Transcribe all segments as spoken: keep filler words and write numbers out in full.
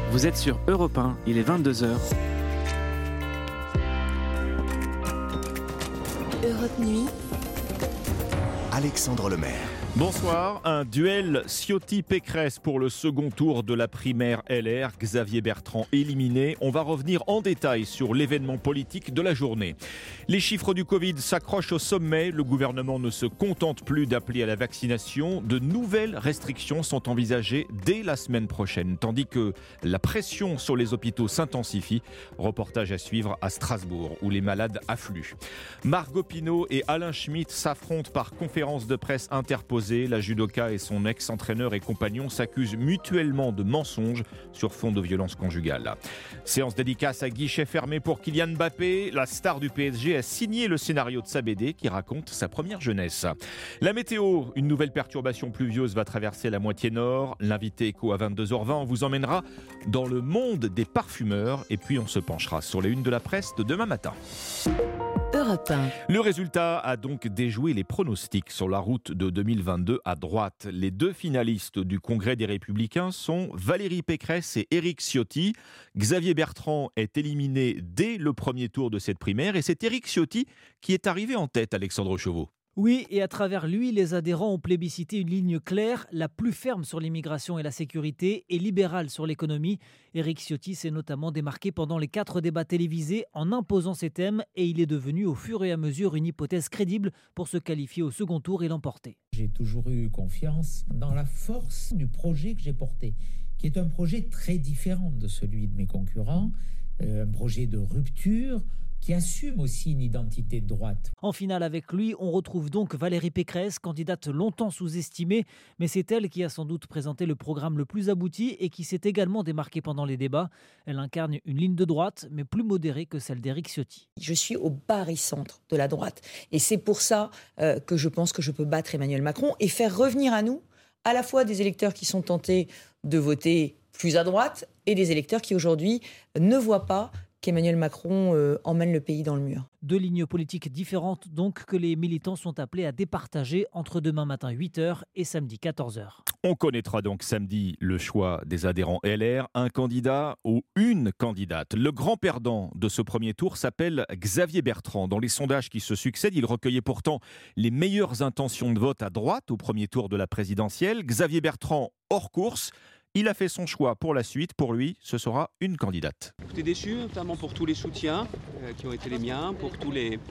Vous êtes sur Europe un, il est vingt-deux heures. Europe Nuit. Alexandre Lemaire. Bonsoir, un duel Ciotti-Pécresse pour le second tour de la primaire L R. Xavier Bertrand éliminé. On va revenir en détail sur l'événement politique de la journée. Les chiffres du Covid s'accrochent au sommet. Le gouvernement ne se contente plus d'appeler à la vaccination. De nouvelles restrictions sont envisagées dès la semaine prochaine, tandis que la pression sur les hôpitaux s'intensifie. Reportage à suivre à Strasbourg, où les malades affluent. Margot Pinault et Alain Schmitt s'affrontent par conférence de presse interposée. La judoka et son ex-entraîneur et compagnon s'accusent mutuellement de mensonges sur fond de violence conjugale. Séance dédicace à guichet fermé pour Kylian Mbappé. La star du P S G a signé le scénario de sa B D qui raconte sa première jeunesse. La météo, une nouvelle perturbation pluvieuse va traverser la moitié nord. L'invité écho à vingt-deux heures vingt, on vous emmènera dans le monde des parfumeurs et puis on se penchera sur les unes de la presse de demain matin. Europe un. Le résultat a donc déjoué les pronostics sur la route de deux mille vingt-deux à droite. Les deux finalistes du Congrès des Républicains sont Valérie Pécresse et Éric Ciotti. Xavier Bertrand est éliminé dès le premier tour de cette primaire et c'est Éric Ciotti qui est arrivé en tête, Alexandre Chauveau. Oui, et à travers lui, les adhérents ont plébiscité une ligne claire, la plus ferme sur l'immigration et la sécurité et libérale sur l'économie. Éric Ciotti s'est notamment démarqué pendant les quatre débats télévisés en imposant ses thèmes et il est devenu au fur et à mesure une hypothèse crédible pour se qualifier au second tour et l'emporter. J'ai toujours eu confiance dans la force du projet que j'ai porté, qui est un projet très différent de celui de mes concurrents, euh, un projet de rupture, qui assume aussi une identité de droite. En finale avec lui, on retrouve donc Valérie Pécresse, candidate longtemps sous-estimée, mais c'est elle qui a sans doute présenté le programme le plus abouti et qui s'est également démarquée pendant les débats. Elle incarne une ligne de droite, mais plus modérée que celle d'Éric Ciotti. Je suis au barycentre de la droite et c'est pour ça euh, que je pense que je peux battre Emmanuel Macron et faire revenir à nous à la fois des électeurs qui sont tentés de voter plus à droite et des électeurs qui aujourd'hui ne voient pas qu'Emmanuel Macron euh, emmène le pays dans le mur. Deux lignes politiques différentes donc que les militants sont appelés à départager entre demain matin huit heures et samedi quatorze heures. On connaîtra donc samedi le choix des adhérents L R, un candidat ou une candidate. Le grand perdant de ce premier tour s'appelle Xavier Bertrand. Dans les sondages qui se succèdent, il recueillait pourtant les meilleures intentions de vote à droite au premier tour de la présidentielle. Xavier Bertrand hors course. Il a fait son choix pour la suite. Pour lui, ce sera une candidate. J'étais déçu, notamment pour tous les soutiens euh, qui ont été les miens, pour tous les,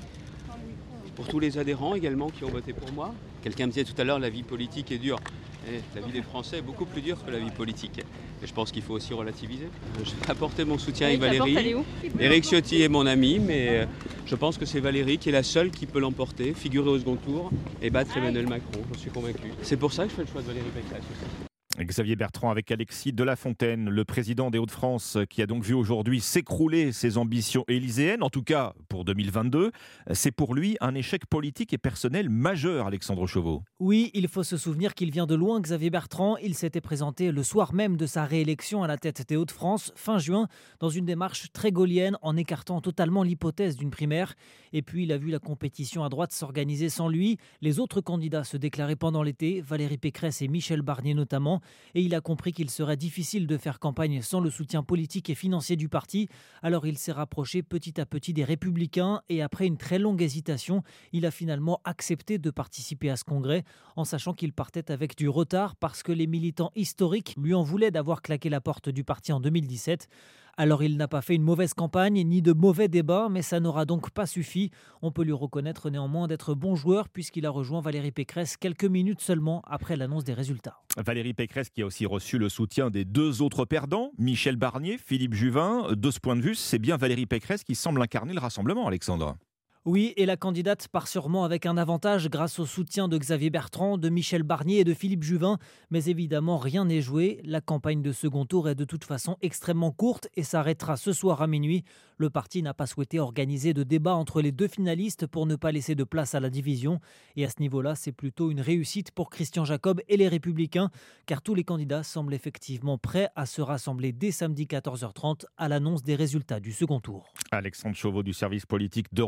pour tous les adhérents également qui ont voté pour moi. Quelqu'un me disait tout à l'heure, la vie politique est dure. Et la vie des Français est beaucoup plus dure que la vie politique. Et je pense qu'il faut aussi relativiser. Je vais apporter mon soutien avec Valérie. Éric Ciotti est mon ami, mais je pense que c'est Valérie qui est la seule qui peut l'emporter, figurer au second tour et battre Emmanuel Macron. Je suis convaincu. C'est pour ça que je fais le choix de Valérie Pécresse aussi. Xavier Bertrand avec Alexis de La Fontaine, le président des Hauts-de-France, qui a donc vu aujourd'hui s'écrouler ses ambitions élyséennes, en tout cas pour deux mille vingt-deux. C'est pour lui un échec politique et personnel majeur, Alexandre Chauveau. Oui, il faut se souvenir qu'il vient de loin, Xavier Bertrand. Il s'était présenté le soir même de sa réélection à la tête des Hauts-de-France, fin juin, dans une démarche très gaulienne, en écartant totalement l'hypothèse d'une primaire. Et puis il a vu la compétition à droite s'organiser sans lui. Les autres candidats se déclaraient pendant l'été, Valérie Pécresse et Michel Barnier notamment. Et il a compris qu'il serait difficile de faire campagne sans le soutien politique et financier du parti. Alors il s'est rapproché petit à petit des Républicains et après une très longue hésitation, il a finalement accepté de participer à ce congrès en sachant qu'il partait avec du retard parce que les militants historiques lui en voulaient d'avoir claqué la porte du parti en deux mille dix-sept. Alors il n'a pas fait une mauvaise campagne ni de mauvais débats, mais ça n'aura donc pas suffi. On peut lui reconnaître néanmoins d'être bon joueur puisqu'il a rejoint Valérie Pécresse quelques minutes seulement après l'annonce des résultats. Valérie Pécresse qui a aussi reçu le soutien des deux autres perdants, Michel Barnier, Philippe Juvin. De ce point de vue, c'est bien Valérie Pécresse qui semble incarner le rassemblement, Alexandre. Oui, et la candidate part sûrement avec un avantage grâce au soutien de Xavier Bertrand, de Michel Barnier et de Philippe Juvin. Mais évidemment, rien n'est joué. La campagne de second tour est de toute façon extrêmement courte et s'arrêtera ce soir à minuit. Le parti n'a pas souhaité organiser de débat entre les deux finalistes pour ne pas laisser de place à la division. Et à ce niveau-là, c'est plutôt une réussite pour Christian Jacob et les Républicains, car tous les candidats semblent effectivement prêts à se rassembler dès samedi quatorze heures trente à l'annonce des résultats du second tour. Alexandre Chauveau du service politique d'Europe un.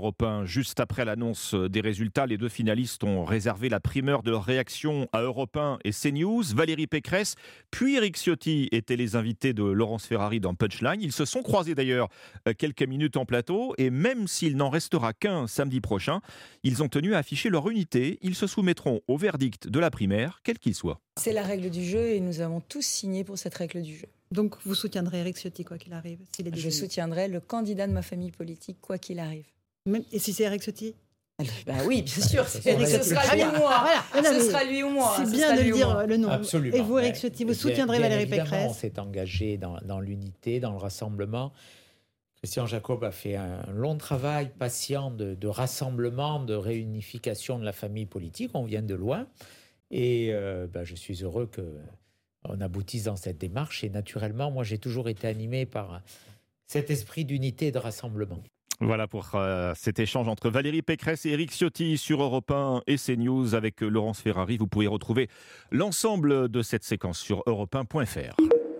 juste après l'annonce des résultats, les deux finalistes ont réservé la primeur de leur réaction à Europe un et CNews. Valérie Pécresse puis Éric Ciotti étaient les invités de Laurence Ferrari dans Punchline. Ils se sont croisés d'ailleurs quelques minutes en plateau et même s'il n'en restera qu'un samedi prochain, ils ont tenu à afficher leur unité. Ils se soumettront au verdict de la primaire, quel qu'il soit. C'est la règle du jeu et nous avons tous signé pour cette règle du jeu. Donc vous soutiendrez Éric Ciotti quoi qu'il arrive s'il est Je désigné. soutiendrai le candidat de ma famille politique quoi qu'il arrive. Même, et si c'est Éric Ciotti? Bah oui, bien sûr, Ça, c'est- ça, ce ça, sera lui ou moi. Voilà. Non, Ce mais sera lui ou moi. C'est Ce bien sera de lui le ou dire moi. le nom. Absolument. Et vous, Éric Mais- Ciotti, vous bien- soutiendrez bien Valérie évidemment, Pécresse? On s'est engagé dans, dans l'unité, dans le rassemblement. Christian Jacob a fait un long travail patient de, de rassemblement, de réunification de la famille politique. On vient de loin. Et euh, ben, je suis heureux qu'on aboutisse dans cette démarche. Et naturellement, moi, j'ai toujours été animé par cet esprit d'unité et de rassemblement. Voilà pour euh, cet échange entre Valérie Pécresse et Éric Ciotti sur Europe un et CNews avec Laurence Ferrari. Vous pouvez retrouver l'ensemble de cette séquence sur europe un point f r.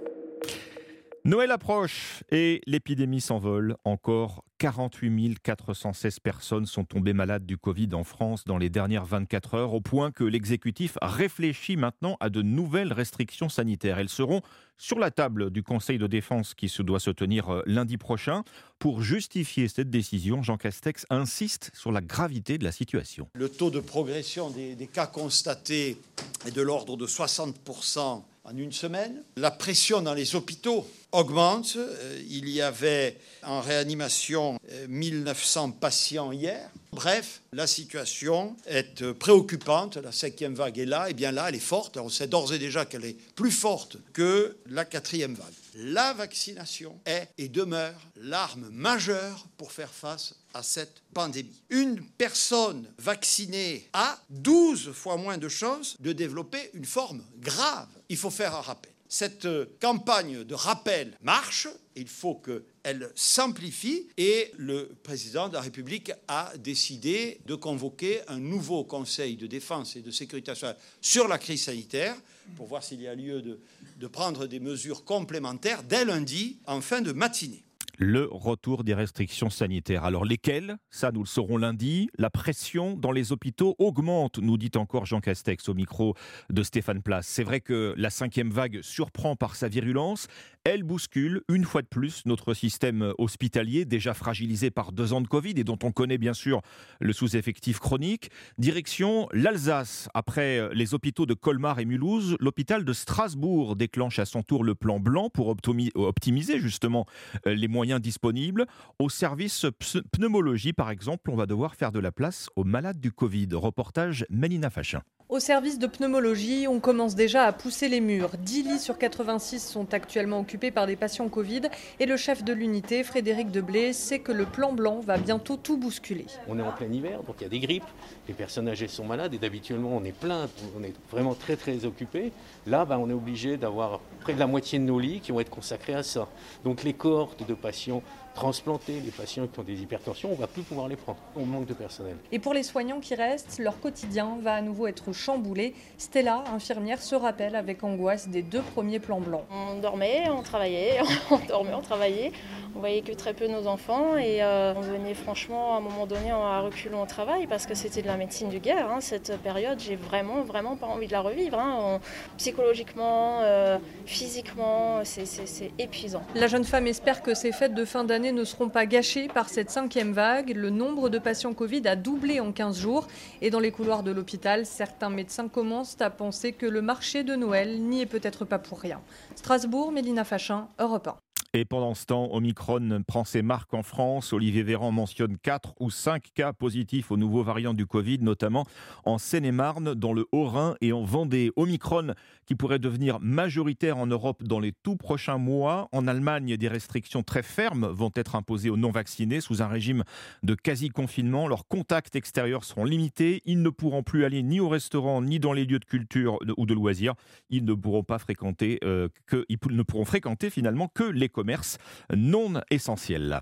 Noël approche et l'épidémie s'envole. Encore quarante-huit mille quatre cent seize personnes sont tombées malades du Covid en France dans les dernières vingt-quatre heures, au point que l'exécutif réfléchit maintenant à de nouvelles restrictions sanitaires. Elles seront sur la table du Conseil de défense qui se doit se tenir lundi prochain. Pour justifier cette décision, Jean Castex insiste sur la gravité de la situation. Le taux de progression des, des cas constatés est de l'ordre de soixante pour cent en une semaine. La pression dans les hôpitaux augmente. Il y avait en réanimation mille neuf cents patients hier. Bref, la situation est préoccupante. La cinquième vague est là. Et bien là, elle est forte. On sait d'ores et déjà qu'elle est plus forte que la quatrième vague. La vaccination est et demeure l'arme majeure pour faire face à cette pandémie. Une personne vaccinée a douze fois moins de chances de développer une forme grave. Il faut faire un rappel. Cette campagne de rappel marche, il faut qu'elle s'amplifie et le président de la République a décidé de convoquer un nouveau Conseil de défense et de sécurité nationale sur la crise sanitaire pour voir s'il y a lieu de, de prendre des mesures complémentaires dès lundi en fin de matinée. Le retour des restrictions sanitaires. Alors lesquelles ? Ça, nous le saurons lundi. La pression dans les hôpitaux augmente, nous dit encore Jean Castex au micro de Stéphane Place. C'est vrai que la cinquième vague surprend par sa virulence. Elle bouscule une fois de plus notre système hospitalier, déjà fragilisé par deux ans de Covid et dont on connaît bien sûr le sous-effectif chronique. Direction l'Alsace. Après les hôpitaux de Colmar et Mulhouse, l'hôpital de Strasbourg déclenche à son tour le plan blanc pour optimiser justement les moyens disponibles. Au service pneumologie, par exemple, on va devoir faire de la place aux malades du Covid. Reportage Mélina Fachin. Au service de pneumologie, on commence déjà à pousser les murs. dix lits sur quatre-vingt-six sont actuellement occupés par des patients Covid et le chef de l'unité, Frédéric Deblé, sait que le plan blanc va bientôt tout bousculer. On est en plein hiver, donc il y a des grippes, les personnes âgées sont malades et d'habituellement on est plein, on est vraiment très très occupé. Là, bah, on est obligé d'avoir près de la moitié de nos lits qui vont être consacrés à ça. Donc les cohortes de patients transplantés, les patients qui ont des hypertensions, on ne va plus pouvoir les prendre. On manque de personnel. Et pour les soignants qui restent, leur quotidien va à nouveau être chamboulé. Stella, infirmière, se rappelle avec angoisse des deux premiers plans blancs. On dormait, on travaillait, on dormait, on travaillait. On voyait que très peu nos enfants et euh, on venait franchement à un moment donné à reculons au travail parce que c'était de la médecine de guerre. Hein. Cette période, j'ai vraiment, vraiment pas envie de la revivre. Hein. On, psychologiquement, euh, physiquement, c'est, c'est, c'est épuisant. La jeune femme espère que ces fêtes de fin d'année ne seront pas gâchées par cette cinquième vague. Le nombre de patients Covid a doublé en quinze jours et dans les couloirs de l'hôpital, certains médecins commencent à penser que le marché de Noël n'y est peut-être pas pour rien. Strasbourg, Mélina Fachin, Europe un. Et pendant ce temps, Omicron prend ses marques en France. Olivier Véran mentionne quatre ou cinq cas positifs au nouveau variant du Covid, notamment en Seine-et-Marne, dans le Haut-Rhin et en Vendée. Omicron qui pourrait devenir majoritaire en Europe dans les tout prochains mois. En Allemagne, des restrictions très fermes vont être imposées aux non-vaccinés sous un régime de quasi-confinement. Leurs contacts extérieurs seront limités. Ils ne pourront plus aller ni au restaurant ni dans les lieux de culture ou de loisirs. Ils ne pourront pas fréquenter, euh, que, ils ne pourront fréquenter finalement que les commerce non essentiel.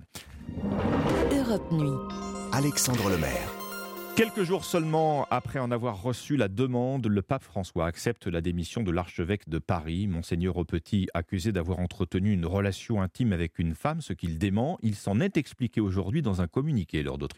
Europe Nuit. Alexandre Lemaire. Quelques jours seulement après en avoir reçu la demande, le pape François accepte la démission de l'archevêque de Paris. Monseigneur Aupetit, accusé d'avoir entretenu une relation intime avec une femme, ce qu'il dément. Il s'en est expliqué aujourd'hui dans un communiqué, Lord d'Autriche.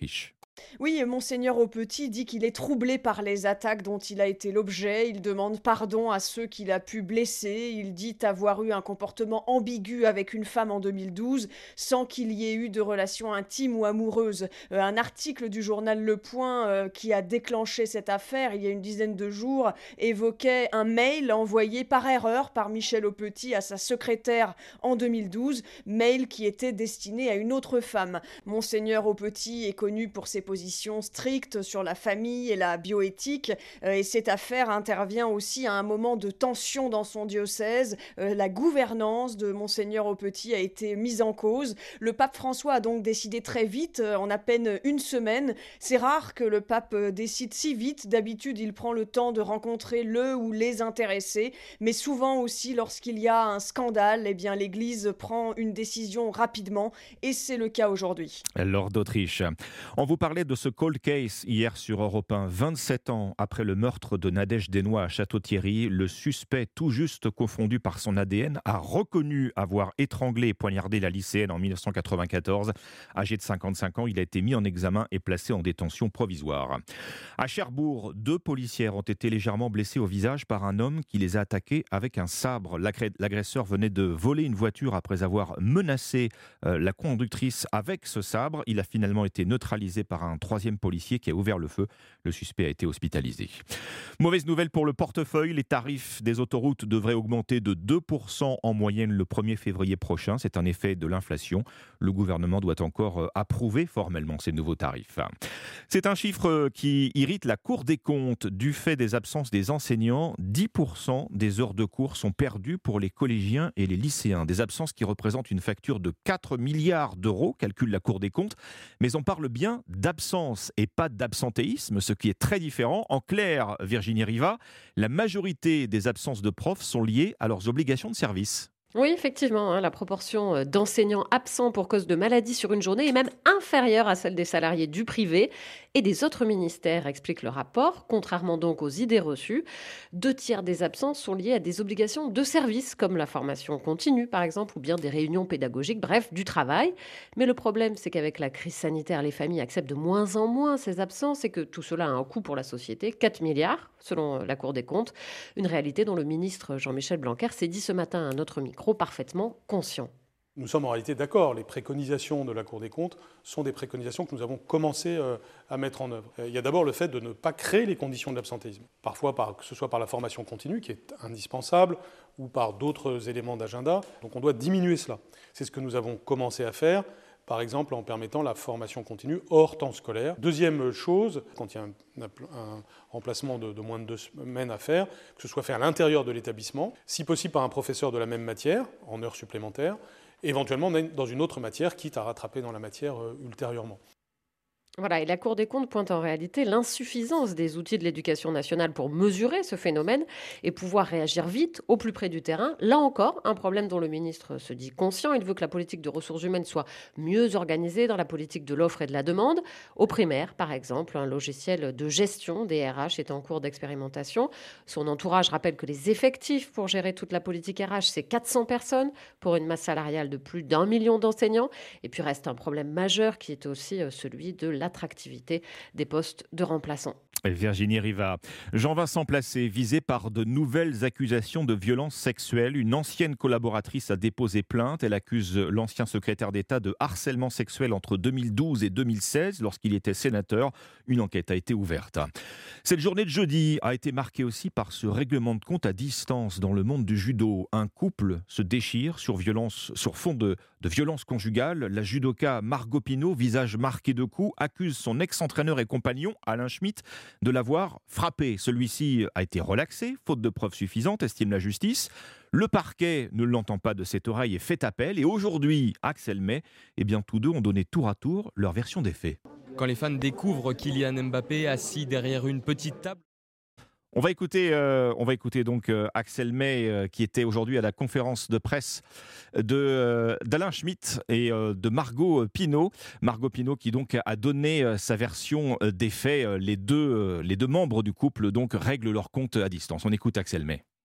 Oui, Monseigneur Aupetit dit qu'il est troublé par les attaques dont il a été l'objet. Il demande pardon à ceux qu'il a pu blesser. Il dit avoir eu un comportement ambigu avec une femme en deux mille douze sans qu'il y ait eu de relation intime ou amoureuse. Euh, un article du journal Le Point euh, qui a déclenché cette affaire il y a une dizaine de jours évoquait un mail envoyé par erreur par Michel Aupetit à sa secrétaire en deux mille douze, mail qui était destiné à une autre femme. Monseigneur Aupetit est connu pour ses position stricte sur la famille et la bioéthique euh, et cette affaire intervient aussi à un moment de tension dans son diocèse. Euh, la gouvernance de Monseigneur Aupetit a été mise en cause. Le pape François a donc décidé très vite, euh, en à peine une semaine. C'est rare que le pape euh, décide si vite. D'habitude, il prend le temps de rencontrer le ou les intéressés, mais souvent aussi lorsqu'il y a un scandale, eh bien l'Église prend une décision rapidement et c'est le cas aujourd'hui. Lord d'Autriche. On vous parlait de ce cold case hier sur Europe un. vingt-sept ans après le meurtre de Nadège Desnois à Château-Thierry, le suspect tout juste confondu par son A D N a reconnu avoir étranglé et poignardé la lycéenne en dix-neuf cent quatre-vingt-quatorze. Âgé de cinquante-cinq ans, il a été mis en examen et placé en détention provisoire. À Cherbourg, deux policières ont été légèrement blessées au visage par un homme qui les a attaquées avec un sabre. L'agresseur venait de voler une voiture après avoir menacé euh, la conductrice avec ce sabre. Il a finalement été neutralisé par un troisième policier qui a ouvert le feu. Le suspect a été hospitalisé. Mauvaise nouvelle pour le portefeuille, les tarifs des autoroutes devraient augmenter de deux pour cent en moyenne le premier février prochain. C'est un effet de l'inflation. Le gouvernement doit encore approuver formellement ces nouveaux tarifs. C'est un chiffre qui irrite la Cour des comptes. Du fait des absences des enseignants, dix pour cent des heures de cours sont perdues pour les collégiens et les lycéens. Des absences qui représentent une facture de quatre milliards d'euros, calcule la Cour des comptes. Mais on parle bien d'absence et pas d'absentéisme, ce qui est très différent. En clair, Virginie Riva, la majorité des absences de profs sont liées à leurs obligations de service. Oui, effectivement, hein, la proportion d'enseignants absents pour cause de maladie sur une journée est même inférieure à celle des salariés du privé et des autres ministères, explique le rapport. Contrairement donc aux idées reçues, deux tiers des absences sont liées à des obligations de service, comme la formation continue par exemple, ou bien des réunions pédagogiques, bref, du travail. Mais le problème, c'est qu'avec la crise sanitaire, les familles acceptent de moins en moins ces absences et que tout cela a un coût pour la société, quatre milliards, selon la Cour des comptes. Une réalité dont le ministre Jean-Michel Blanquer s'est dit ce matin à notre micro parfaitement conscient. Nous sommes en réalité d'accord. Les préconisations de la Cour des comptes sont des préconisations que nous avons commencé à mettre en œuvre. Il y a d'abord le fait de ne pas créer les conditions de l'absentéisme. Parfois, par, que ce soit par la formation continue, qui est indispensable, ou par d'autres éléments d'agenda. Donc on doit diminuer cela. C'est ce que nous avons commencé à faire, par exemple en permettant la formation continue hors temps scolaire. Deuxième chose, quand il y a un, un remplacement de, de moins de deux semaines à faire, que ce soit fait à l'intérieur de l'établissement, si possible par un professeur de la même matière, en heures supplémentaires, éventuellement dans une autre matière, quitte à rattraper dans la matière euh, ultérieurement. Voilà, et la Cour des comptes pointe en réalité l'insuffisance des outils de l'éducation nationale pour mesurer ce phénomène et pouvoir réagir vite au plus près du terrain. Là encore, un problème dont le ministre se dit conscient. Il veut que la politique de ressources humaines soit mieux organisée dans la politique de l'offre et de la demande. Au primaire, par exemple, un logiciel de gestion des R H est en cours d'expérimentation. Son entourage rappelle que les effectifs pour gérer toute la politique R H, c'est quatre cents personnes pour une masse salariale de plus d'un million d'enseignants. Et puis reste un problème majeur qui est aussi celui de l'attractivité des postes de remplaçants. Virginie Riva. Jean-Vincent Placé, visé par de nouvelles accusations de violences sexuelles. Une ancienne collaboratrice a déposé plainte. Elle accuse l'ancien secrétaire d'État de harcèlement sexuel entre deux mille douze et deux mille seize, lorsqu'il était sénateur. Une enquête a été ouverte. Cette journée de jeudi a été marquée aussi par ce règlement de compte à distance dans le monde du judo. Un couple se déchire sur, violence, sur fond de, de violence conjugale. La judoka Margot Pino, visage marqué de coups, accuse son ex-entraîneur et compagnon, Alain Schmitt, de l'avoir frappé. Celui-ci a été relaxé, faute de preuves suffisantes, estime la justice. Le parquet ne l'entend pas de cette oreille et fait appel. Et aujourd'hui, Axel May, eh bien, tous deux ont donné tour à tour leur version des faits. Quand les fans découvrent Kylian Mbappé assis derrière une petite table, On va écouter, euh, on va écouter donc euh, Axel May euh, qui était aujourd'hui à la conférence de presse de, euh, d'Alain Schmitt et euh, de Margot Pino. Margot Pino qui donc a donné euh, sa version euh, des faits. Les deux, euh, les deux membres du couple donc règlent leur compte à distance. On écoute Axel May.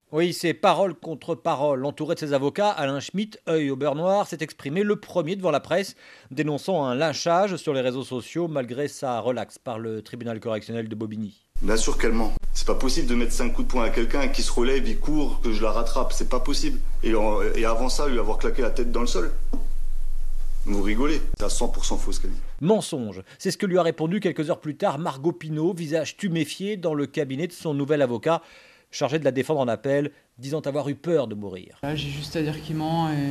Oui, c'est parole contre parole. Entouré de ses avocats, Alain Schmitt, œil au beurre noir, s'est exprimé le premier devant la presse, dénonçant un lynchage sur les réseaux sociaux malgré sa relaxe par le tribunal correctionnel de Bobigny. Bien sûr qu'elle ment. C'est pas possible de mettre cinq coups de poing à quelqu'un qui se relève, il court, que je la rattrape. C'est pas possible. Et, et avant ça, lui avoir claqué la tête dans le sol. Vous rigolez. C'est à cent pour cent faux ce qu'elle dit. Mensonge. C'est ce que lui a répondu quelques heures plus tard Margot Pinault, visage tuméfié dans le cabinet de son nouvel avocat, chargé de la défendre en appel, disant avoir eu peur de mourir. Là, j'ai juste à dire qu'il ment et,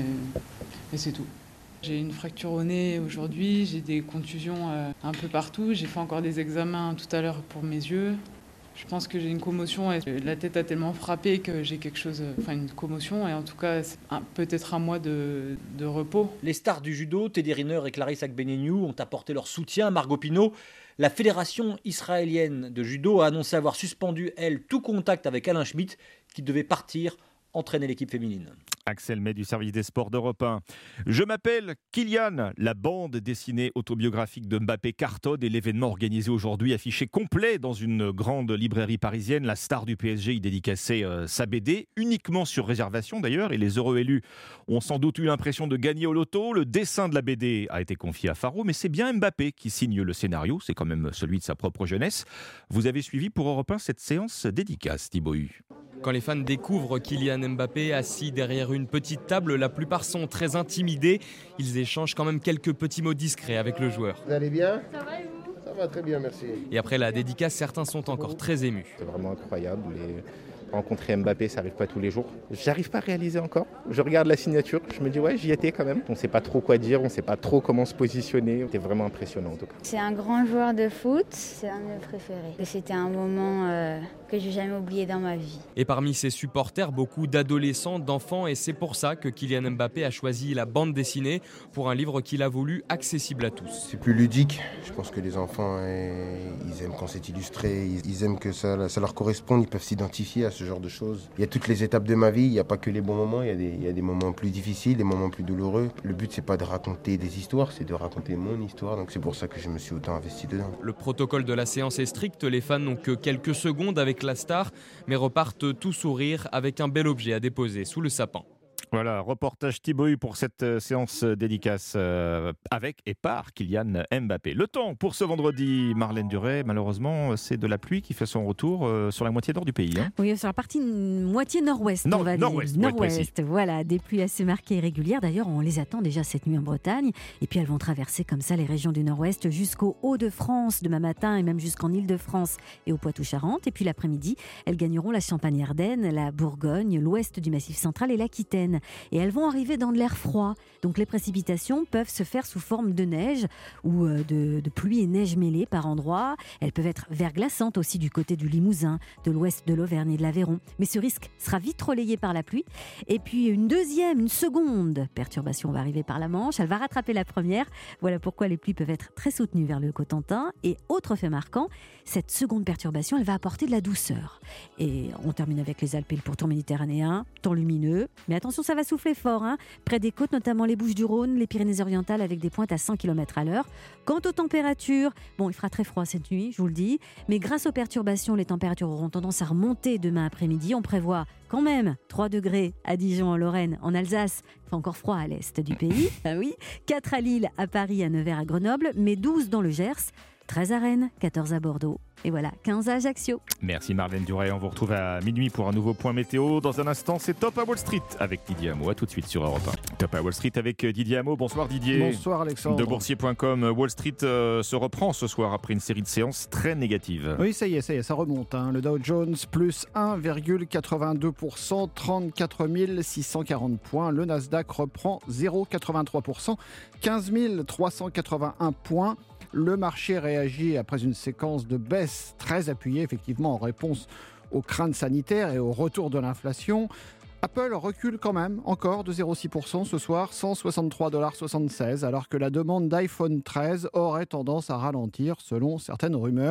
et c'est tout. J'ai une fracture au nez aujourd'hui, j'ai des contusions euh, un peu partout, j'ai fait encore des examens tout à l'heure pour mes yeux. Je pense que j'ai une commotion et la tête a tellement frappé que j'ai quelque chose, enfin une commotion et en tout cas c'est un, peut-être un mois de, de repos. Les stars du judo, Teddy Riner et Clarisse Agbenienou, ont apporté leur soutien à Margot Pinault. La fédération israélienne de judo a annoncé avoir suspendu, elle, tout contact avec Alain Schmitt, qui devait partir entraîner l'équipe féminine. Axel May du service des sports d'Europe un. Je m'appelle Kylian. La bande dessinée autobiographique de Mbappé cartonne et l'événement organisé aujourd'hui affiché complet dans une grande librairie parisienne. La star du P S G y dédicaçait euh, sa B D, uniquement sur réservation d'ailleurs, et les heureux élus ont sans doute eu l'impression de gagner au loto. Le dessin de la B D a été confié à Faro, mais c'est bien Mbappé qui signe le scénario, c'est quand même celui de sa propre jeunesse. Vous avez suivi pour Europe un cette séance dédicace, Thibaut Hu. Quand les fans découvrent Kylian Mbappé assis derrière une petite table, la plupart sont très intimidés. Ils échangent quand même quelques petits mots discrets avec le joueur. Vous allez bien ? Ça va et vous ? Ça va très bien, merci. Et après la dédicace, certains sont encore très émus. C'est vraiment incroyable. Les... Rencontrer Mbappé, ça n'arrive pas tous les jours. J'arrive pas à réaliser encore. Je regarde la signature, je me dis ouais, j'y étais quand même. On ne sait pas trop quoi dire, on ne sait pas trop comment se positionner. C'était vraiment impressionnant en tout cas. C'est un grand joueur de foot, c'est un de mes préférés. C'était un moment euh, que je n'ai jamais oublié dans ma vie. Et parmi ses supporters, beaucoup d'adolescents, d'enfants, et c'est pour ça que Kylian Mbappé a choisi la bande dessinée pour un livre qu'il a voulu accessible à tous. C'est plus ludique. Je pense que les enfants, eh, ils aiment quand c'est illustré, ils, ils aiment que ça, ça leur corresponde, ils peuvent s'identifier à ce genre de choses. Il y a toutes les étapes de ma vie, il n'y a pas que les bons moments, il y a des, il y a des moments plus difficiles, des moments plus douloureux. Le but, c'est pas de raconter des histoires, c'est de raconter mon histoire, donc c'est pour ça que je me suis autant investi dedans. Le protocole de la séance est strict, les fans n'ont que quelques secondes avec la star, mais repartent tout sourire avec un bel objet à déposer sous le sapin. Voilà, reportage Thibaut Hu pour cette euh, séance dédicace euh, avec et par Kylian Mbappé. Le temps pour ce vendredi, Marlène Duret, malheureusement, c'est de la pluie qui fait son retour euh, sur la moitié nord du pays. Hein. Oui, sur la partie moitié nord-ouest, Nord- on va nord-ouest, dire. Nord-ouest, voilà, des pluies assez marquées et régulières. D'ailleurs, on les attend déjà cette nuit en Bretagne. Et puis, elles vont traverser comme ça les régions du nord-ouest jusqu'au Hauts-de-France demain matin et même jusqu'en Île-de-France et au Poitou-Charentes. Et puis, l'après-midi, elles gagneront la Champagne-Ardenne, la Bourgogne, l'ouest du Massif central et l'Aquitaine. Et elles vont arriver dans de l'air froid. Donc les précipitations peuvent se faire sous forme de neige ou de, de pluie et neige mêlées par endroits. Elles peuvent être verglaçantes aussi du côté du Limousin, de l'ouest de l'Auvergne et de l'Aveyron. Mais ce risque sera vite relayé par la pluie. Et puis une deuxième, une seconde perturbation va arriver par la Manche. Elle va rattraper la première. Voilà pourquoi les pluies peuvent être très soutenues vers le Cotentin. Et autre fait marquant, cette seconde perturbation, elle va apporter de la douceur. Et on termine avec les Alpes et le pourtour méditerranéen, temps lumineux. Mais attention, ça va souffler fort, hein, près des côtes, notamment les Bouches-du-Rhône, les Pyrénées-Orientales avec des pointes à cent kilomètres à l'heure. Quant aux températures, bon, il fera très froid cette nuit, je vous le dis, mais grâce aux perturbations, les températures auront tendance à remonter demain après-midi. On prévoit quand même trois degrés à Dijon, en Lorraine, en Alsace. Il fait encore froid à l'est du pays, ah oui, quatre à Lille, à Paris, à Nevers, à Grenoble, mais douze dans le Gers, treize à Rennes, quatorze à Bordeaux. Et voilà, quinze à Ajaccio. Merci Marlène Duret. On vous retrouve à minuit pour un nouveau point météo. Dans un instant, c'est Top à Wall Street avec Didier Hameau. À tout de suite sur Europe un. Top à Wall Street avec Didier Hameau. Bonsoir Didier. Bonsoir Alexandre. De boursier point com. Wall Street euh, se reprend ce soir après une série de séances très négatives. Oui, ça y est, ça y est, ça remonte. Hein. Le Dow Jones plus un virgule quatre-vingt-deux pour cent, trente-quatre mille six cent quarante points. Le Nasdaq reprend zéro virgule quatre-vingt-trois pour cent, quinze mille trois cent quatre-vingt-un points. Le marché réagit après une séquence de baisse très appuyée, effectivement, en réponse aux craintes sanitaires et au retour de l'inflation. Apple recule quand même, encore de zéro virgule six pour cent ce soir, cent soixante-trois virgule soixante-seize dollars, alors que la demande d'iPhone treize aurait tendance à ralentir, selon certaines rumeurs.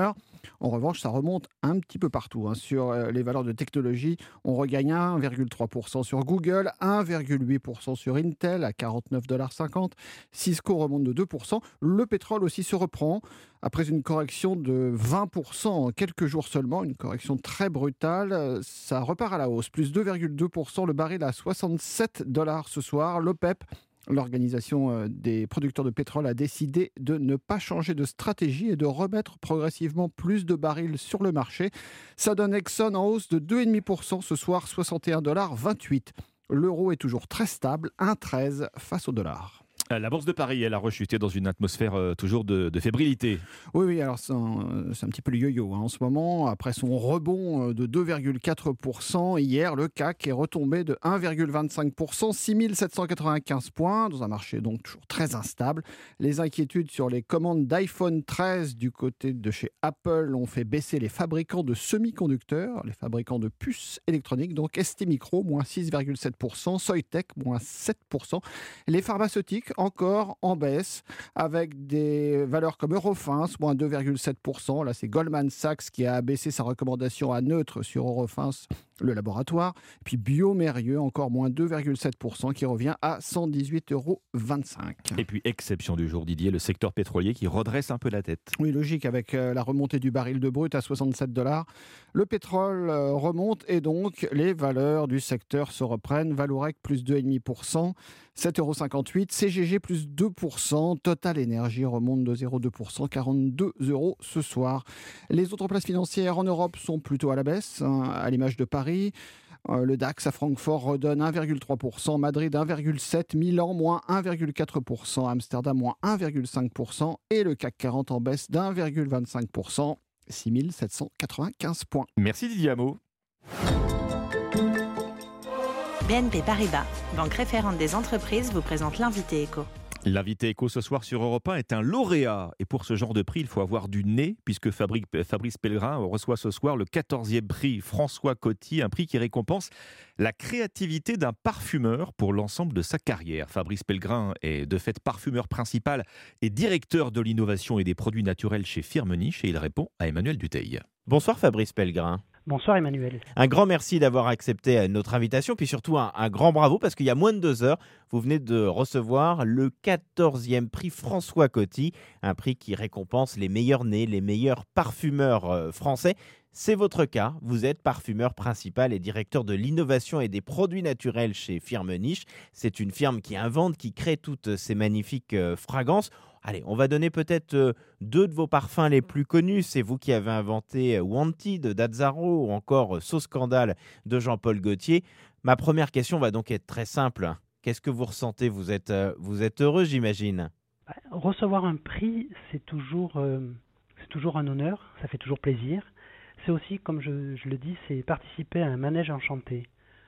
En revanche, ça remonte un petit peu partout. Hein. Sur les valeurs de technologie, on regagne un virgule trois pour cent sur Google, un virgule huit pour cent sur Intel à quarante-neuf virgule cinquante dollars. Cisco remonte de deux pour cent. Le pétrole aussi se reprend après une correction de vingt pour cent en quelques jours seulement, une correction très brutale. Ça repart à la hausse, plus deux virgule deux pour cent, le baril à soixante-sept dollars ce soir. L'OPEP, l'organisation des producteurs de pétrole, a décidé de ne pas changer de stratégie et de remettre progressivement plus de barils sur le marché. Ça donne Exxon en hausse de deux virgule cinq pour cent ce soir, soixante et un virgule vingt-huit dollars. L'euro est toujours très stable, un virgule treize face au dollar. La bourse de Paris, elle a rechuté dans une atmosphère euh, toujours de, de fébrilité. Oui, oui, alors c'est un, c'est un petit peu le yo-yo hein, en ce moment. Après son rebond de deux virgule quatre pour cent hier, le C A C est retombé de un virgule vingt-cinq pour cent, six mille sept cent quatre-vingt-quinze points, dans un marché donc toujours très instable. Les inquiétudes sur les commandes d'iPhone treize du côté de chez Apple ont fait baisser les fabricants de semi-conducteurs, les fabricants de puces électroniques, donc S T Micro, moins six virgule sept pour cent, Soitec, moins sept pour cent. Les pharmaceutiques, encore en baisse, avec des valeurs comme Eurofins, moins deux virgule sept pour cent. Là, c'est Goldman Sachs qui a abaissé sa recommandation à neutre sur Eurofins, le laboratoire. Et puis Biomérieux, encore moins deux virgule sept pour cent, qui revient à cent dix-huit virgule vingt-cinq euros. Et puis, exception du jour, Didier, le secteur pétrolier qui redresse un peu la tête. Oui, logique, avec la remontée du baril de brut à soixante-sept dollars. Le pétrole remonte et donc les valeurs du secteur se reprennent. Vallourec, plus deux virgule cinq pour cent. sept virgule cinquante-huit euros, C G G plus deux pour cent, Total Énergie remonte de zéro virgule deux pour cent, quarante-deux euros ce soir. Les autres places financières en Europe sont plutôt à la baisse, hein, à l'image de Paris. Euh, le DAX à Francfort redonne un virgule trois pour cent, Madrid un virgule sept pour cent, Milan moins un virgule quatre pour cent, Amsterdam moins un virgule cinq pour cent et le C A C quarante en baisse d'un virgule vingt-cinq pour cent, six mille sept cent quatre-vingt-quinze points. Merci Didier Hameau. B N P Paribas, banque référente des entreprises, vous présente l'invité éco. L'invité éco ce soir sur Europe un est un lauréat. Et pour ce genre de prix, il faut avoir du nez, puisque Fabrice Pellegrin reçoit ce soir le quatorzième prix François Coty, un prix qui récompense la créativité d'un parfumeur pour l'ensemble de sa carrière. Fabrice Pellegrin est de fait parfumeur principal et directeur de l'innovation et des produits naturels chez Firmenich, et il répond à Emmanuel Dutheil. Bonsoir Fabrice Pellegrin. Bonsoir Emmanuel. Un grand merci d'avoir accepté notre invitation, puis surtout un, un grand bravo parce qu'il y a moins de deux heures, vous venez de recevoir le quatorzième prix François Coty, un prix qui récompense les meilleurs nez, les meilleurs parfumeurs français. C'est votre cas, vous êtes parfumeur principal et directeur de l'innovation et des produits naturels chez Firmenich. C'est une firme qui invente, qui crée toutes ces magnifiques fragrances. Allez, on va donner peut-être euh, deux de vos parfums les plus connus. C'est vous qui avez inventé Wanted d'Azzaro ou encore So Scandal de Jean-Paul Gaultier. Ma première question va donc être très simple. Qu'est-ce que vous ressentez ? Vous êtes, euh, vous êtes heureux, j'imagine ? Recevoir un prix, c'est toujours, euh, c'est toujours un honneur, ça fait toujours plaisir. C'est aussi, comme je, je le dis, c'est participer à un manège enchanté.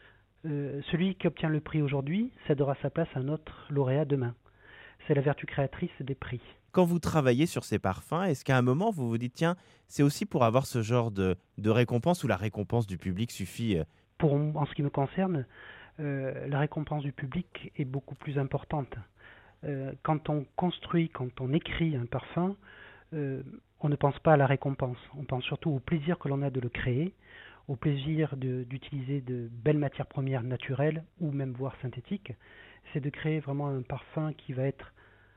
Euh, celui qui obtient le prix aujourd'hui cédera sa place à un autre lauréat demain. C'est la vertu créatrice des prix. Quand vous travaillez sur ces parfums, est-ce qu'à un moment, vous vous dites, tiens, c'est aussi pour avoir ce genre de, de récompense ou la récompense du public suffit ? Pour, en ce qui me concerne, euh, la récompense du public est beaucoup plus importante. Euh, quand on construit, quand on écrit un parfum, euh, on ne pense pas à la récompense. On pense surtout au plaisir que l'on a de le créer, au plaisir de, d'utiliser de belles matières premières naturelles ou même voire synthétiques. C'est de créer vraiment un parfum qui va être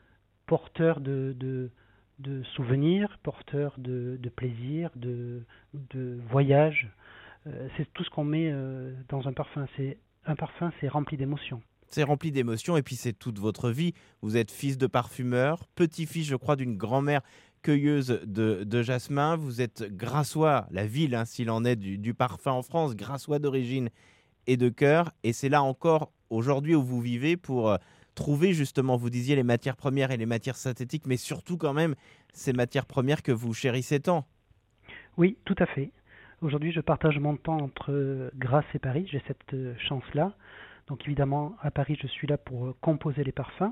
porteur de, de, de souvenirs, porteur de, de plaisir, de, de voyage. Euh, c'est tout ce qu'on met euh, dans un parfum. C'est, un parfum, c'est rempli d'émotions. C'est rempli d'émotions et puis c'est toute votre vie. Vous êtes fils de parfumeur, petit-fils, je crois, d'une grand-mère cueilleuse de, de jasmin. Vous êtes grassois, la ville, hein, s'il en est, du, du parfum en France, grassois d'origine et de cœur. Et c'est là encore, aujourd'hui, où vous vivez pour... Euh, trouver justement, vous disiez, les matières premières et les matières synthétiques, mais surtout quand même ces matières premières que vous chérissez tant. Oui, tout à fait. Aujourd'hui, je partage mon temps entre Grasse et Paris. J'ai cette chance-là. Donc évidemment, à Paris, je suis là pour composer les parfums.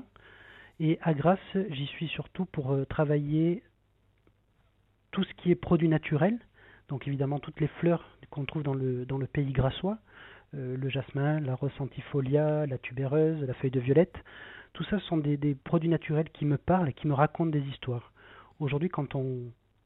Et à Grasse, j'y suis surtout pour travailler tout ce qui est produit naturel. Donc évidemment, toutes les fleurs qu'on trouve dans le, dans le pays grassois. Euh, le jasmin, la rose centifolia, la tubéreuse, la feuille de violette, tout ça sont des, des produits naturels qui me parlent et qui me racontent des histoires. Aujourd'hui, quand on,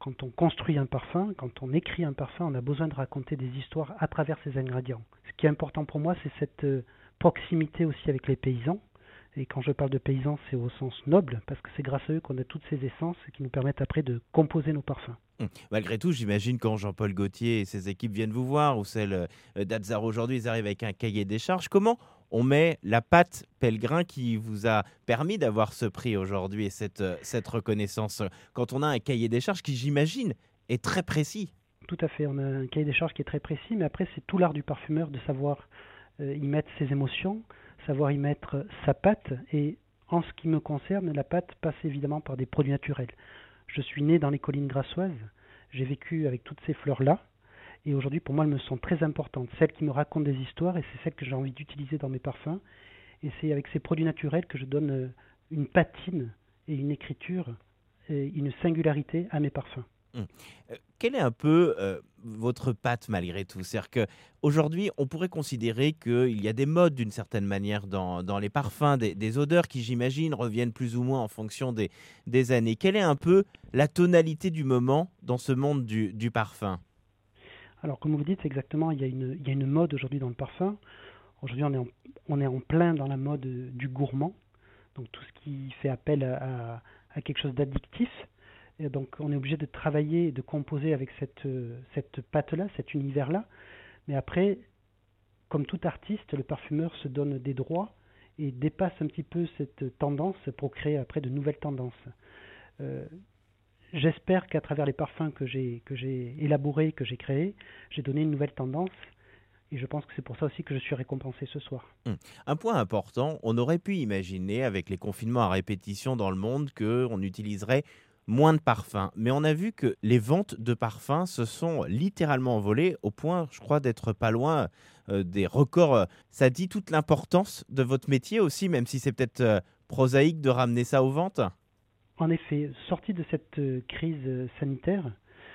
quand on construit un parfum, quand on écrit un parfum, on a besoin de raconter des histoires à travers ces ingrédients. Ce qui est important pour moi, c'est cette euh, proximité aussi avec les paysans. Et quand je parle de paysans, c'est au sens noble, parce que c'est grâce à eux qu'on a toutes ces essences qui nous permettent après de composer nos parfums. Hum. Malgré tout, j'imagine quand Jean-Paul Gaultier et ses équipes viennent vous voir, ou celle d'Azzaro aujourd'hui, ils arrivent avec un cahier des charges. Comment on met la patte Pellegrin qui vous a permis d'avoir ce prix aujourd'hui et cette, cette reconnaissance, quand on a un cahier des charges qui, j'imagine, est très précis? Tout à fait, on a un cahier des charges qui est très précis, mais après c'est tout l'art du parfumeur de savoir euh, y mettre ses émotions, savoir y mettre sa pâte. Et en ce qui me concerne, la pâte passe évidemment par des produits naturels. Je suis né dans les collines grassoises, j'ai vécu avec toutes ces fleurs-là, et aujourd'hui pour moi elles me sont très importantes, celles qui me racontent des histoires, et c'est celles que j'ai envie d'utiliser dans mes parfums. Et c'est avec ces produits naturels que je donne une patine et une écriture et une singularité à mes parfums. Hum. Euh, quelle est un peu euh, votre patte malgré tout? C'est-à-dire qu'aujourd'hui, on pourrait considérer qu'il y a des modes d'une certaine manière dans, dans les parfums, des, des odeurs qui, j'imagine, reviennent plus ou moins en fonction des, des années. Quelle est un peu la tonalité du moment dans ce monde du, du parfum? Alors, comme vous dites, exactement, il y a une, il y a une mode aujourd'hui dans le parfum. Aujourd'hui, on est en, on est en plein dans la mode du gourmand, donc tout ce qui fait appel à, à, à quelque chose d'addictif. Et donc on est obligé de travailler et de composer avec cette, cette pâte-là, cet univers-là. Mais après, comme tout artiste, le parfumeur se donne des droits et dépasse un petit peu cette tendance pour créer après de nouvelles tendances. Euh, j'espère qu'à travers les parfums que j'ai, que j'ai élaborés, que j'ai créés, j'ai donné une nouvelle tendance. Et je pense que c'est pour ça aussi que je suis récompensé ce soir. Hum. Un point important, on aurait pu imaginer avec les confinements à répétition dans le monde qu'on utiliserait moins de parfums. Mais on a vu que les ventes de parfums se sont littéralement envolées au point, je crois, d'être pas loin euh, des records. Ça dit toute l'importance de votre métier aussi, même si c'est peut-être euh, prosaïque de ramener ça aux ventes? En effet, sorti de cette euh, crise euh, sanitaire,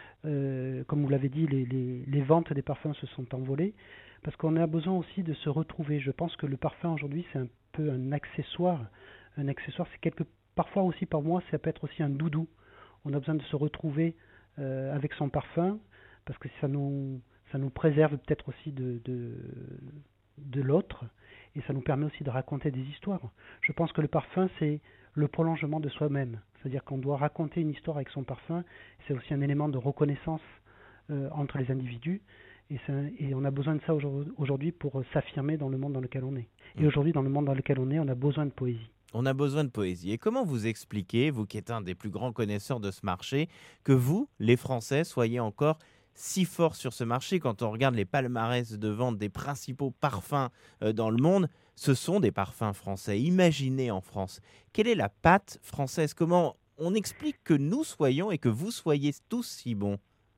euh, comme vous l'avez dit, les, les, les ventes des parfums se sont envolées parce qu'on a besoin aussi de se retrouver. Je pense que le parfum aujourd'hui, c'est un peu un accessoire. Un accessoire, c'est quelque Parfois aussi, par moi, ça peut être aussi un doudou. On a besoin de se retrouver euh, avec son parfum, parce que ça nous, ça nous préserve peut-être aussi de, de, de l'autre, et ça nous permet aussi de raconter des histoires. Je pense que le parfum, c'est le prolongement de soi-même. C'est-à-dire qu'on doit raconter une histoire avec son parfum. C'est aussi un élément de reconnaissance euh, entre les individus. Et, et on a besoin de ça aujourd'hui pour s'affirmer dans le monde dans lequel on est. Et aujourd'hui, dans le monde dans lequel on est, on a besoin de poésie. On a besoin de poésie. Et comment vous expliquez, vous qui êtes un des plus grands connaisseurs de ce marché, que vous, les Français, soyez encore si forts sur ce marché? Quand on regarde les palmarès de vente des principaux parfums dans le monde, ce sont des parfums français, imaginés en France. Quelle est la patte française? Comment on explique que nous soyons et que vous soyez tous si bons?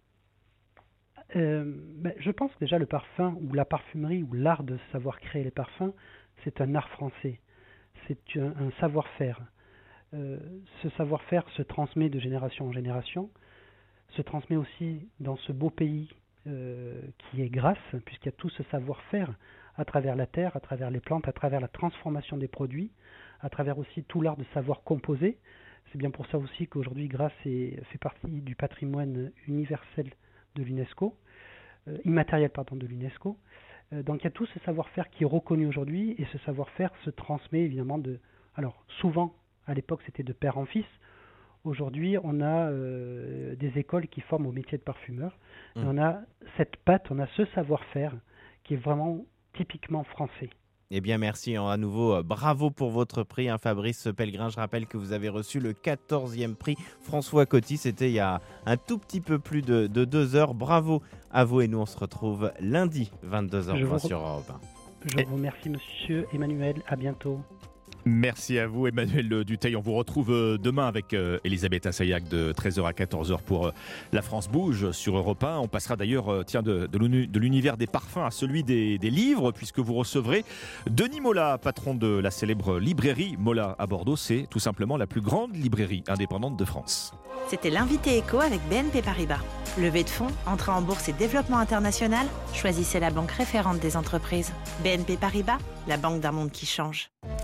euh, ben, Je pense que déjà le parfum, ou la parfumerie, ou l'art de savoir créer les parfums, c'est un art français. C'est un, un savoir-faire. Euh, ce savoir-faire se transmet de génération en génération, se transmet aussi dans ce beau pays euh, qui est Grasse, puisqu'il y a tout ce savoir-faire à travers la terre, à travers les plantes, à travers la transformation des produits, à travers aussi tout l'art de savoir composer. C'est bien pour ça aussi qu'aujourd'hui Grasse est, fait partie du patrimoine universel de l'UNESCO, euh, immatériel pardon, de l'UNESCO. Donc il y a tout ce savoir-faire qui est reconnu aujourd'hui, et ce savoir-faire se transmet évidemment de... Alors souvent, à l'époque, c'était de père en fils. Aujourd'hui, on a euh, des écoles qui forment au métier de parfumeur. Mmh. Et on a cette patte, on a ce savoir-faire qui est vraiment typiquement français. Eh bien, merci à nouveau. Bravo pour votre prix, hein, Fabrice Pellegrin. Je rappelle que vous avez reçu le quatorzième prix François Coty. C'était il y a un tout petit peu plus de, de deux heures. Bravo à vous, et nous, on se retrouve lundi, vingt-deux heures vingt sur Europe un. Je vous remercie, monsieur Emmanuel. À bientôt. Merci à vous, Emmanuel Dutheil. On vous retrouve demain avec Elisabeth Assayag de treize heures à quatorze heures pour La France bouge sur Europe un. On passera d'ailleurs tiens, de, de l'univers des parfums à celui des, des livres, puisque vous recevrez Denis Mola, patron de la célèbre librairie Mola à Bordeaux. C'est tout simplement la plus grande librairie indépendante de France. C'était l'invité éco avec B N P Paribas. Levée de fonds, entrée en bourse et développement international, choisissez la banque référente des entreprises. B N P Paribas, la banque d'un monde qui change.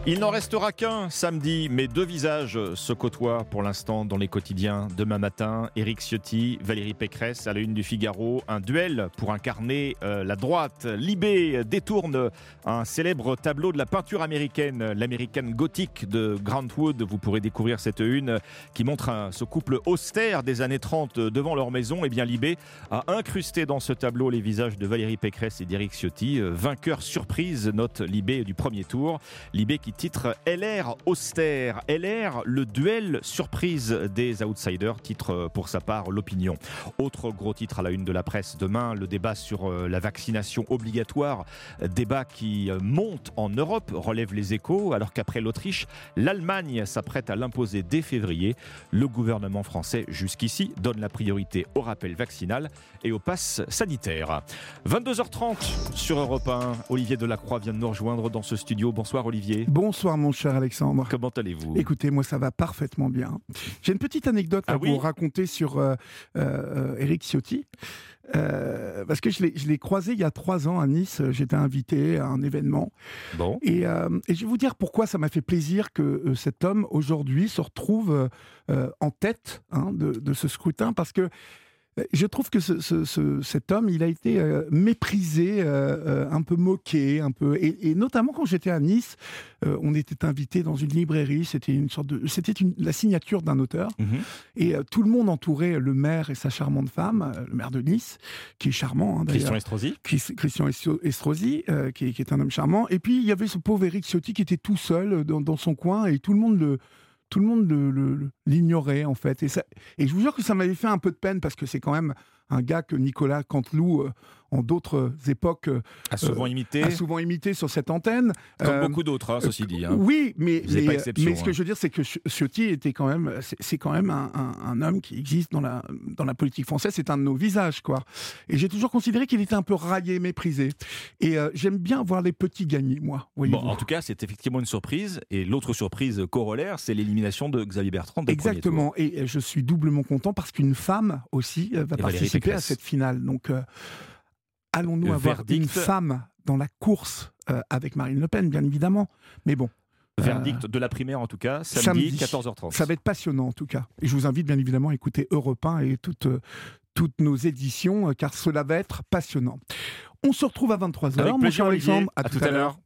Il n'en restera qu'un samedi, mais deux visages se côtoient pour l'instant dans les quotidiens. Demain matin, Éric Ciotti, Valérie Pécresse à la une du Figaro. Un duel pour incarner euh, la droite. Libé détourne un célèbre tableau de la peinture américaine, l'American Gothic de Grant Wood. Vous pourrez découvrir cette une qui montre un, ce couple austère des années trente devant leur maison. Et bien Libé a incrusté dans ce tableau les visages de Valérie Pécresse et d'Éric Ciotti. Vainqueur surprise, note Libé du premier tour. Libé qui titre L R austère. L R, le duel surprise des outsiders, titre pour sa part l'opinion. Autre gros titre à la une de la presse demain, le débat sur la vaccination obligatoire. Débat qui monte en Europe, relève les Échos, alors qu'après l'Autriche, l'Allemagne s'apprête à l'imposer dès février. Le gouvernement français, jusqu'ici, donne la priorité au rappel vaccinal et au pass sanitaire. vingt-deux heures trente sur Europe un. Olivier Delacroix vient de nous rejoindre dans ce studio. Bonsoir Olivier. Bonsoir mon cher Alexandre. Comment allez-vous ? Écoutez, moi ça va parfaitement bien. J'ai une petite anecdote à ah oui vous raconter sur euh, euh, Éric Ciotti. Euh, parce que je l'ai, je l'ai croisé il y a trois ans à Nice. J'étais invité à un événement. Bon. Et, euh, et je vais vous dire pourquoi ça m'a fait plaisir que euh, cet homme aujourd'hui se retrouve euh, en tête hein, de, de ce scrutin, parce que je trouve que ce, ce, ce, cet homme, il a été euh, méprisé, euh, euh, un peu moqué, un peu, et, et notamment quand j'étais à Nice, euh, on était invité dans une librairie. C'était une sorte de, c'était une, la signature d'un auteur, mmh. et euh, tout le monde entourait le maire et sa charmante femme, euh, le maire de Nice, qui est charmant. Hein, Christian Estrosi. Christian Estrosi, euh, qui, qui est un homme charmant. Et puis il y avait ce pauvre Éric Ciotti qui était tout seul dans, dans son coin, et tout le monde le Tout le monde le, le, l'ignorait en fait. Et, ça, et je vous jure que ça m'avait fait un peu de peine, parce que c'est quand même un gars que Nicolas Canteloup, euh, en d'autres époques, euh, a souvent imité. A souvent imité sur cette antenne. Comme euh, beaucoup d'autres, hein, ceci dit. Hein. Oui, mais, mais, pas exception, mais ce que hein. je veux dire, c'est que Ciotti était quand même, c'est, c'est quand même un, un, un homme qui existe dans la, dans la politique française. C'est un de nos visages, quoi. Et j'ai toujours considéré qu'il était un peu raillé, méprisé. Et euh, j'aime bien voir les petits gagner, moi. Bon, en tout cas, c'est effectivement une surprise. Et l'autre surprise corollaire, c'est l'élimination de Xavier Bertrand. Exactement. Et je suis doublement content parce qu'une femme aussi va et participer à cette finale. Donc, euh, allons-nous Le avoir verdict... une femme dans la course euh, avec Marine Le Pen, bien évidemment. Mais bon. Verdict euh, de la primaire, en tout cas, samedi, samedi quatorze heures trente. Ça va être passionnant, en tout cas. Et je vous invite, bien évidemment, à écouter Europe un et toutes, euh, toutes nos éditions, euh, car cela va être passionnant. On se retrouve à vingt-trois heures, mon cher Alexandre. À, à tout, tout à l'heure. l'heure.